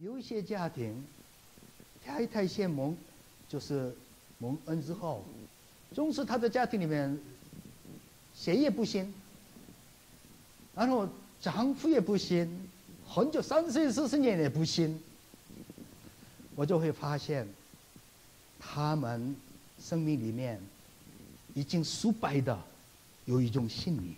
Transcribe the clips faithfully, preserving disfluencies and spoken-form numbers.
有一些家庭，太太先蒙，就是蒙恩之后，总是他的家庭里面，谁也不信，然后丈夫也不信，很久三十四十年也不信，我就会发现，他们生命里面已经失败的有一种心理。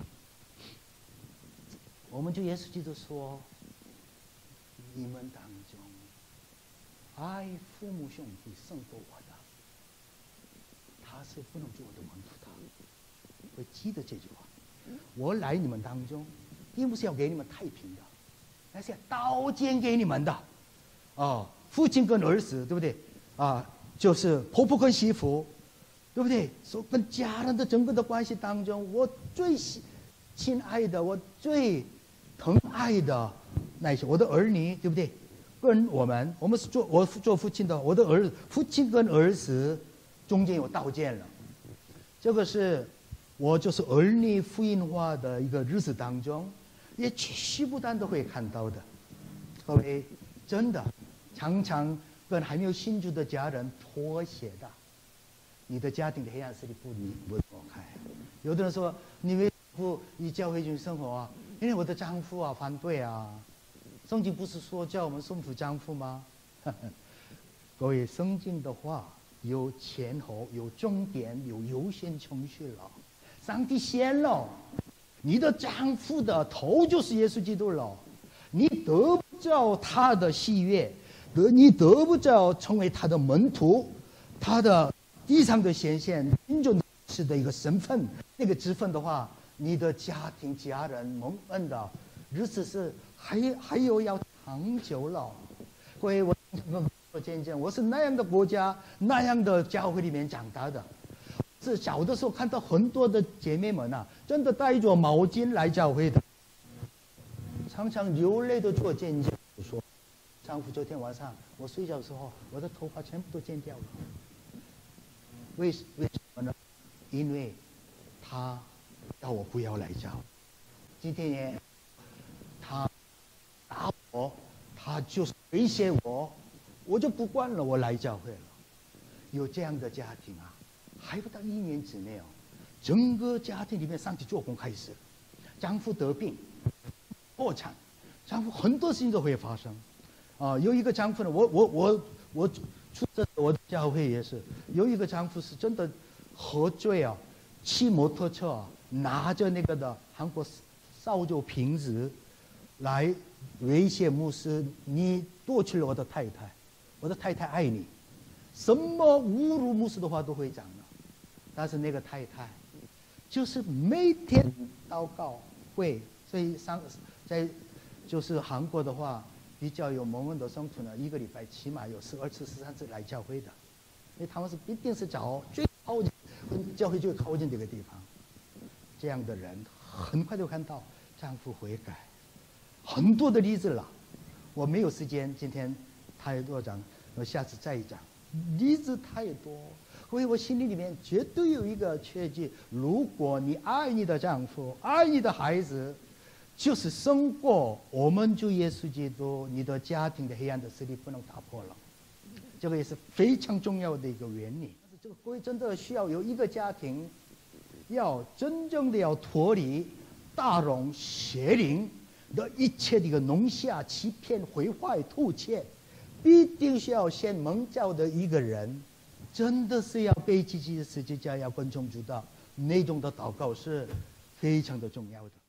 我们就耶稣基督说，你们当中爱父母兄弟胜过我的，他是不能做我的门徒的。会记得这句话。我来你们当中，并不是要给你们太平的，那是要刀剑给你们的。哦，父亲跟儿子，对不对？啊，就是婆婆跟媳妇，对不对？所以跟家人的整个的关系当中，我最亲爱的，我最疼爱的那些我的儿女，对不对？跟我们，我们是做我做父亲的，我的儿子，父亲跟儿子中间有道歉了。这个是我就是儿女福音化的一个日子当中，也继续不断的会看到的。各位，真的常常跟还没有信主的家人妥协的，你的家庭的黑暗势力不离不躲开。有的人说，你为不以教会中生活啊？因为我的丈夫啊反对啊。圣经不是说叫我们顺服丈夫吗？各位，圣经的话有前后，有重点，有优先程序了。上帝先了，你的丈夫的头就是耶稣基督了。你得不着他的喜悦，得你得不着成为他的门徒，他的地上的显现，民众是的一个身份，那个职分的话，你的家庭家人蒙恩的日子是还还有要长久了。各位，我我见证，我是那样的国家那样的教会里面长大的。是小的时候看到很多的姐妹们啊，真的带着毛巾来教会的，常常流泪的做见证，说丈夫昨天晚上我睡觉的时候，我的头发全部都剪掉了。为为什么呢？因为他要我不要来教。今天也他打我，他就是威胁我，我就不管了，我来教会了。有这样的家庭啊，还不到一年之内哦，整个家庭里面上帝做工开始，丈夫得病、破产，丈夫很多事情都会发生。啊、呃，有一个丈夫呢，我我我我出这我的教会也是，有一个丈夫是真的喝醉啊，骑摩托车啊，拿着那个的韩国烧酒瓶子来威胁牧师，你夺去了我的太太，我的太太爱你，什么侮辱牧师的话都会讲的。但是那个太太就是每天祷告会，所以上在就是韩国的话，比较有蒙恩的圣徒呢，一个礼拜起码有十二次、十三次来教会的，因为他们是一定是找最靠近教会最靠近这个地方。这样的人很快就看到丈夫悔改，很多的例子了。我没有时间今天太多讲，我下次再讲，例子太多。所以我心里里面绝对有一个确据：如果你爱你的丈夫，爱你的孩子，就是胜过我们主耶稣基督，你的家庭的黑暗的势力不能打破了。这个也是非常重要的一个原理。但是这个各位真的需要有一个家庭，要真正的要脱离大龙邪灵的一切的一个弄瞎、欺骗、毁坏、偷窃，必定需要先蒙召的一个人。真的是要背起自己的十字架，要跟从主的那种的祷告是非常的重要的。